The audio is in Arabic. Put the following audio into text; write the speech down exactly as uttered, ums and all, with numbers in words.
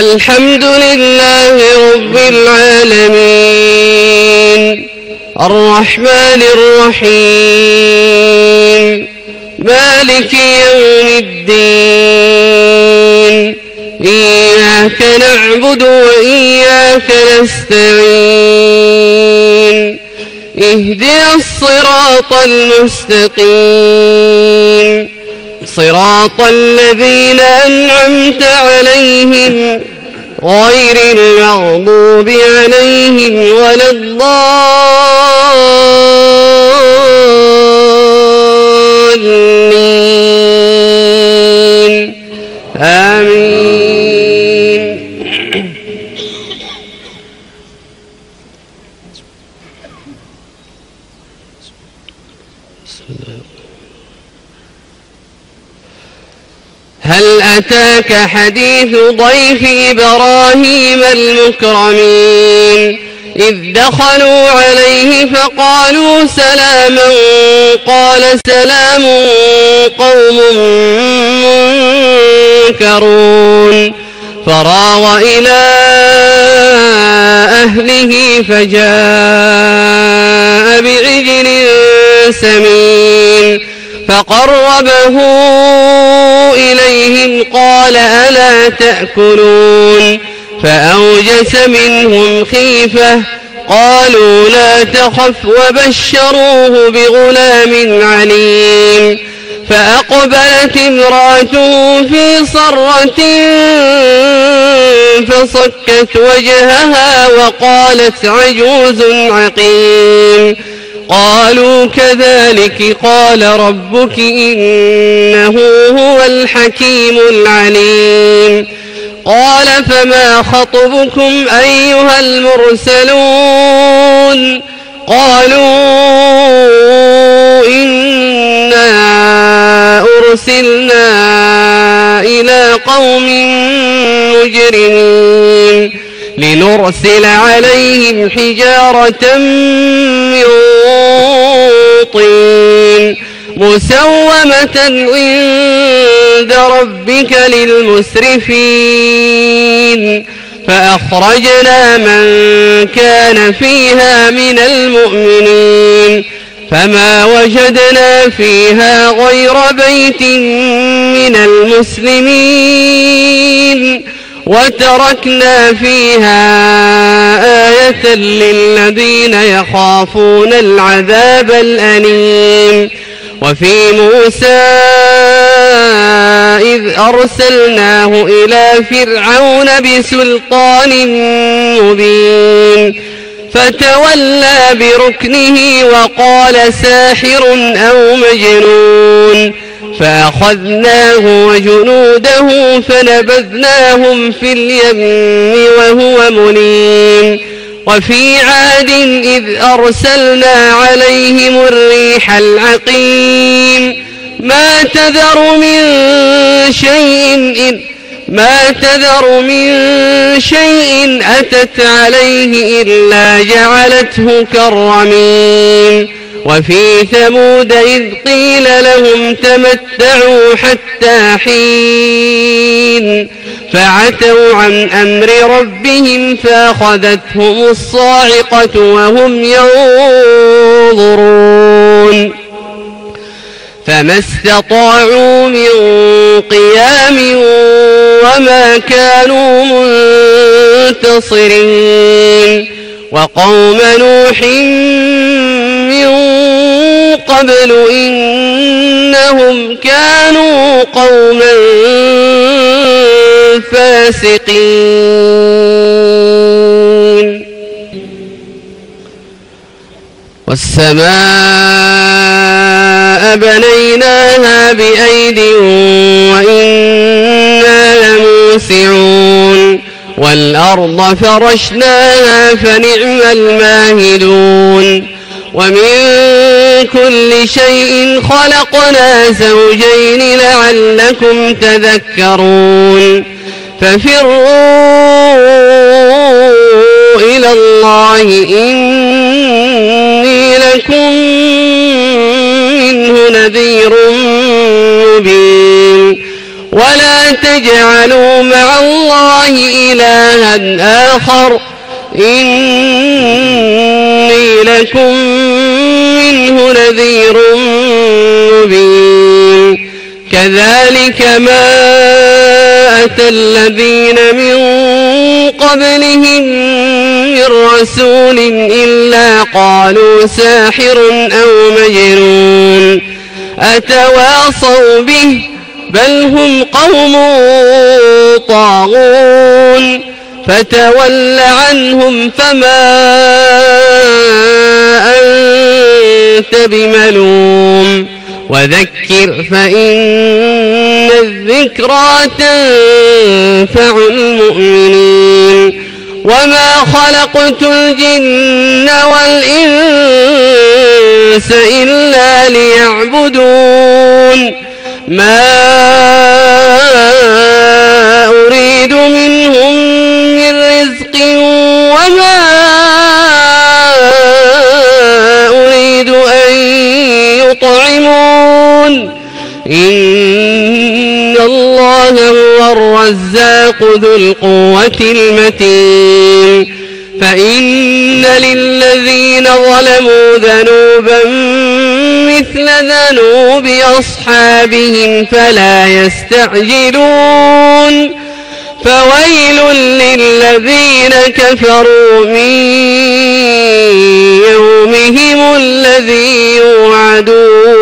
الحمد لله رب العالمين الرحمن الرحيم مالك يوم الدين إياك نعبد وإياك نستعين اهدنا الصراط المستقيم صراط الذين أنعمت عليهم غير المغضوب عليهم ولا الضالين آمين. هل أتاك حديث ضيف إبراهيم المكرمين إذ دخلوا عليه فقالوا سلاما قال سلام قوم منكرون فراغ إلى أهله فجاء بعجل سمين فقربه إليهم قال ألا تأكلون فأوجس منهم خيفة قالوا لا تخف وبشروه بغلام عليم فأقبلت امرأته في صرة فصكت وجهها وقالت عجوز عقيم قالوا كذلك قال ربك إنه هو الحكيم العليم قال فما خطبكم أيها المرسلون قالوا إنا أرسلنا إلى قوم مجرمين لنرسل عليهم حجارة من طين مسومة عند ربك للمسرفين فأخرجنا من كان فيها من المؤمنين فما وجدنا فيها غير بيت من المسلمين وتركنا فيها آية للذين يخافون العذاب الأليم وفي موسى إذ أرسلناه إلى فرعون بسلطان مبين فتولى بركنه وقال ساحر أو مجنون فأخذناه وجنوده فنبذناهم في اليم وهو مليم وفي عاد إذ أرسلنا عليهم الريح العقيم ما تذر من شيء ما تذر من شيء أتت عليه إلا جعلته كالرميم وفي ثمود إذ قيل لهم تمتعوا حتى حين فعتوا عن أمر ربهم فأخذتهم الصاعقة وهم ينظرون فما استطاعوا من قيام وما كانوا منتصرين وقوم نوح من قبل إنهم كانوا قوما فاسقين والسماء بنيناها بأيد وإنا لموسعون والأرض فرشناها فنعم الماهدون ومن كل شيء خلقنا زوجين لعلكم تذكرون ففروا إلى الله إني لكم منه نذير مبين ولا تجعلوا مع الله إلها إلها آخر إني لكم منه نذير مبين كذلك ما أتى الذين من قبلهم من رسول إلا قالوا ساحر أو مجنون أتواصوا به بل هم قوم طاغون فتول عنهم فما أنت بملوم وذكر فإن الذكرى تنفع المؤمنين وما خلقت الجن والإنس إلا ليعبدون ما أريد منهم من رزق وما أريد أن يطعمون إن الله هو الرزاق ذو القوة المتين فإن للذين ظلموا ذنوبا مثل ذنوب أصحابهم فلا يستعجلون فويل للذين كفروا من يومهم الذي يوعدون